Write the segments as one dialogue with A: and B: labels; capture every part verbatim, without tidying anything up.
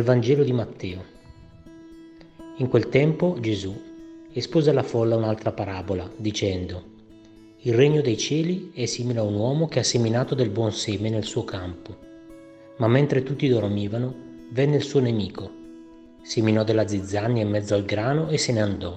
A: Dal Vangelo di Matteo. In quel tempo Gesù espose alla folla un'altra parabola, dicendo: Il regno dei cieli è simile a un uomo che ha seminato del buon seme nel suo campo. Ma mentre tutti dormivano, venne il suo nemico, seminò della zizzania in mezzo al grano e se ne andò.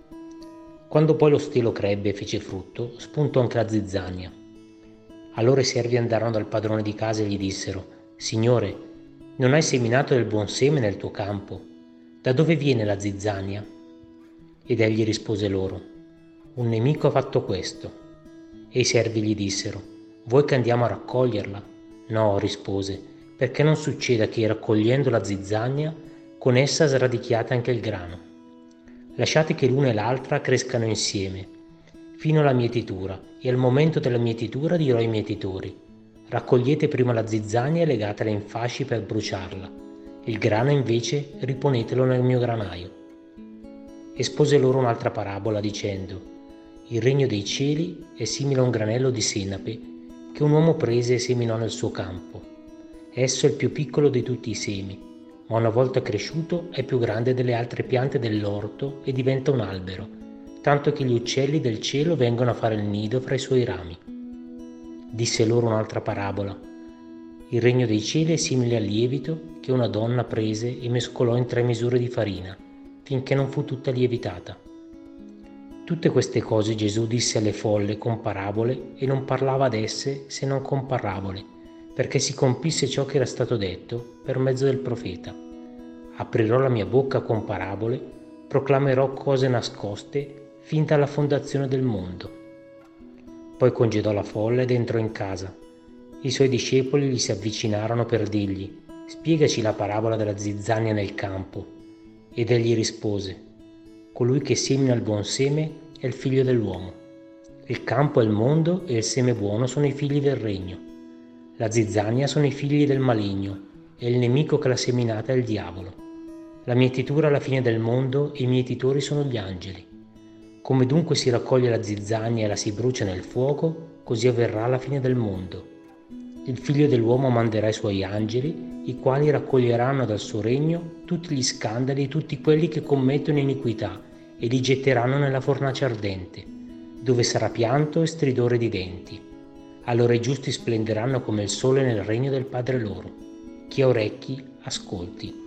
A: Quando poi lo stelo crebbe e fece frutto, spuntò anche la zizzania. Allora i servi andarono dal padrone di casa e gli dissero: Signore, non hai seminato del buon seme nel tuo campo? Da dove viene la zizzania? Ed egli rispose loro: Un nemico ha fatto questo. E i servi gli dissero: Vuoi che andiamo a raccoglierla? No, rispose, perché non succeda che raccogliendo la zizzania, con essa sradichiate anche il grano. Lasciate che l'una e l'altra crescano insieme, fino alla mietitura, e al momento della mietitura dirò ai mietitori: Raccogliete prima la zizzania e legatela in fasci per bruciarla, il grano invece riponetelo nel mio granaio. Espose loro un'altra parabola dicendo: Il regno dei cieli è simile a un granello di senape che un uomo prese e seminò nel suo campo. Esso è il più piccolo di tutti i semi, ma una volta cresciuto è più grande delle altre piante dell'orto e diventa un albero, tanto che gli uccelli del cielo vengono a fare il nido fra i suoi rami. Disse loro un'altra parabola: Il regno dei cieli è simile al lievito che una donna prese e mescolò in tre misure di farina, finché non fu tutta lievitata. Tutte queste cose Gesù disse alle folle con parabole e non parlava ad esse se non con parabole, perché si compisse ciò che era stato detto per mezzo del profeta: Aprirò la mia bocca con parabole, proclamerò cose nascoste fin dalla fondazione del mondo. Poi congedò la folla ed entrò in casa. I suoi discepoli gli si avvicinarono per dirgli: Spiegaci la parabola della zizzania nel campo. Ed egli rispose: Colui che semina il buon seme è il figlio dell'uomo. Il campo è il mondo e il seme buono sono i figli del regno. La zizzania sono i figli del maligno e il nemico che l'ha seminata è il diavolo. La mietitura è la fine del mondo e i mietitori sono gli angeli. Come dunque si raccoglie la zizzania e la si brucia nel fuoco, così avverrà la fine del mondo. Il figlio dell'uomo manderà i suoi angeli, i quali raccoglieranno dal suo regno tutti gli scandali e tutti quelli che commettono iniquità e li getteranno nella fornace ardente, dove sarà pianto e stridore di denti. Allora i giusti splenderanno come il sole nel regno del Padre loro. Chi ha orecchi, ascolti.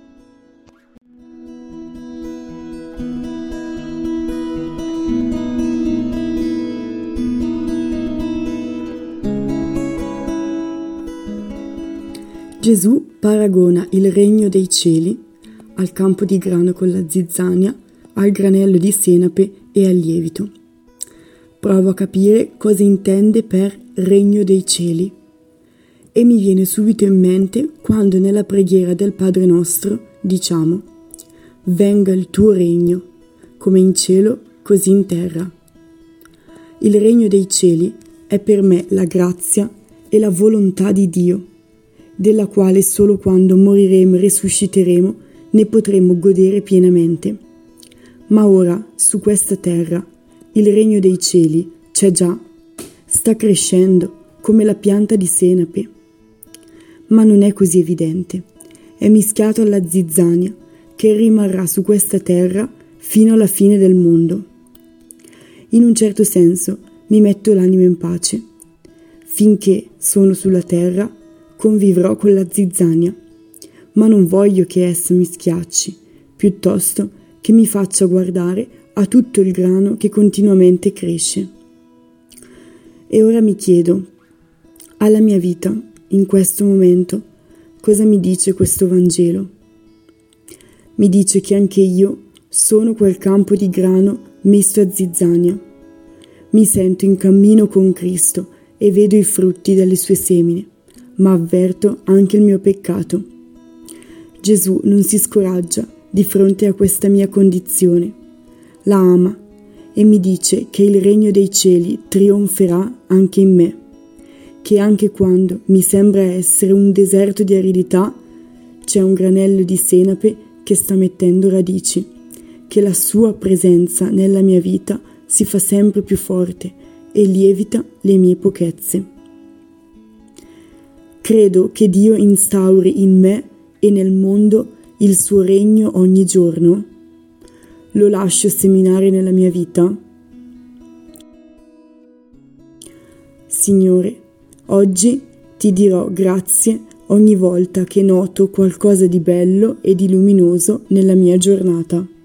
B: Gesù paragona il regno dei cieli al campo di grano con la zizzania, al granello di senape e al lievito. Provo a capire cosa intende per regno dei cieli e mi viene subito in mente quando nella preghiera del Padre nostro diciamo: Venga il tuo regno, come in cielo così in terra. Il regno dei cieli è per me la grazia e la volontà di Dio, della quale solo quando moriremo e risusciteremo ne potremo godere pienamente. Ma ora, su questa terra, il regno dei cieli c'è già, sta crescendo come la pianta di senape. Ma non è così evidente, è mischiato alla zizzania che rimarrà su questa terra fino alla fine del mondo. In un certo senso mi metto l'animo in pace. Finché sono sulla terra convivrò con la zizzania, ma non voglio che essa mi schiacci, piuttosto che mi faccia guardare a tutto il grano che continuamente cresce. E ora mi chiedo, alla mia vita, in questo momento, cosa mi dice questo Vangelo? Mi dice che anche io sono quel campo di grano messo a zizzania. Mi sento in cammino con Cristo e vedo i frutti delle sue semine, ma avverto anche il mio peccato. Gesù non si scoraggia di fronte a questa mia condizione, la ama e mi dice che il regno dei cieli trionferà anche in me, che anche quando mi sembra essere un deserto di aridità, c'è un granello di senape che sta mettendo radici, che la sua presenza nella mia vita si fa sempre più forte e lievita le mie pochezze. Credo che Dio instauri in me e nel mondo il suo regno ogni giorno? Lo lascio seminare nella mia vita? Signore, oggi ti dirò grazie ogni volta che noto qualcosa di bello e di luminoso nella mia giornata.